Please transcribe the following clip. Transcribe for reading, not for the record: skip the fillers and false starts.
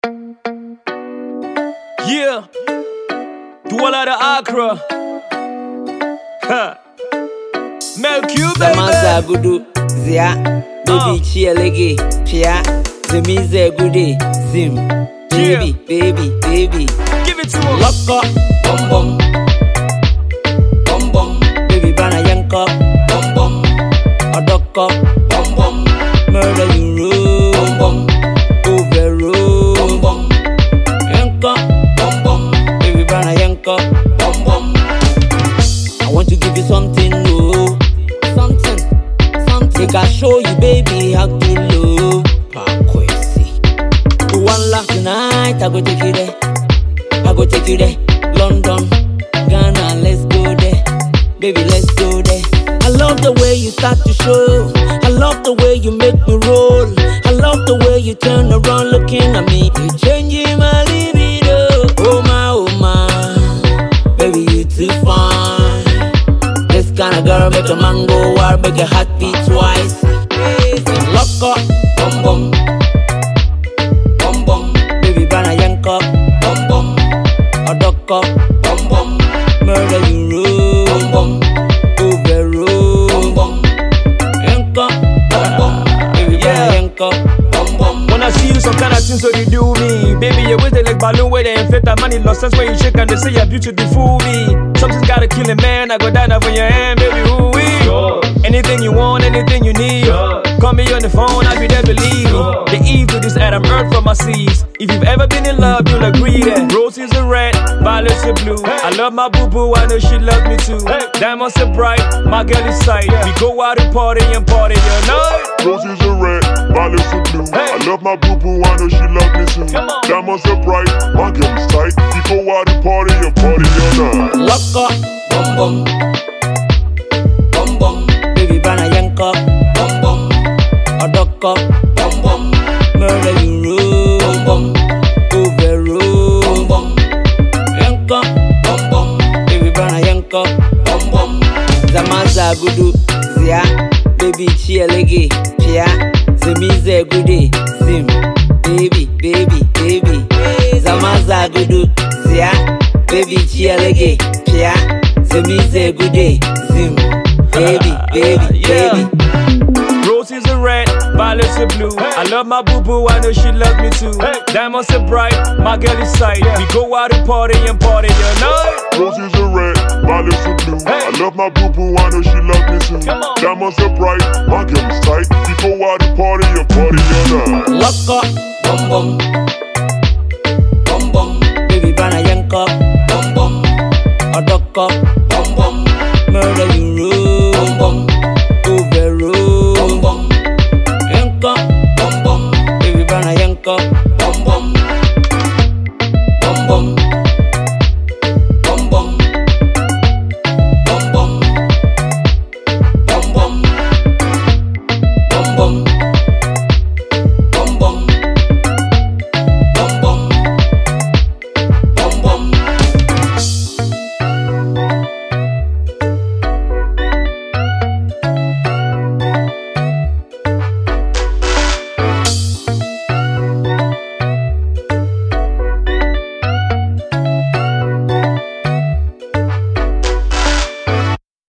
Yeah, Douala Accra. Ha. Milk you, baby. Zamaza gudu zia baby chielege chia zemize gude zim baby baby Give it to him. lock up bum bum bum bum baby bana yank up bum bum adok up bum bum murder you roll bum bum overroll bum bum yank up bum bum baby bana yank up bum bum. I want to give you something new. Something. Make I show you, baby, how to love. One laugh tonight, I go take you there. I go take you there. London, Ghana, let's go there. Baby, let's go there. I love the way you start to show. I love the way you make me roll. I love the way you turn around looking at me. You changing my libido. Oh my, baby, you too fine. This kind of girl make a man go wild, make a heart beat twice. Lock up, bum bum, bum bum. Baby, bana yank up, bum bum. Adok up, bum bum. Murder you roll, bum bum. Overroll, bum bum. Yank up, bum bum. Baby, bana yank up, bum bum. When I see you, some kind of things so you do me. Baby, you with it like balloon where they inflate that money lost. That's why you shake and they say you're beautiful, fool me. Something's gotta kill a man. I go down over your hand, baby. Ooh wee. Sure. Anything you want, anything you need. Sure. Call me on the phone, I'll be there, believe. Sure. The evil is that I'm earth from my seas. If you've ever been in love, you'll agree that roses are red, violets are blue. Hey. I love my boo boo, I know she loves me too. Hey. Diamonds are bright, my girl is tight. Yeah. We go out and party all night. Roses are red, violets are blue. Hey. I love my boo boo, I know she loves me too. Diamonds are bright, my girl is tight. We go out and party all night. Lock up, bum bum, bum bum. Baby, bana yank up, bum bum. Adok up, bum bum. Murder you roll, bum bum. Overroll, bum bum. Yank up, bum bum. Baby, bana yank up, bum bum. Zamaza gudu zia baby chielege chia zemize gude zim baby Zamaza gudu zia baby chielege chia zemize gude zim baby. Roses are red, violets are blue. Hey. I love my boo boo, I know she loves me too. Hey. Diamonds are bright, my girl is tight. Yeah. We go out and party all night. Roses are red, violets are blue. Hey. I love my boo boo, I know she loves me too. Diamonds are bright, my girl is tight. We go out and party all night. Lock up, bum bum.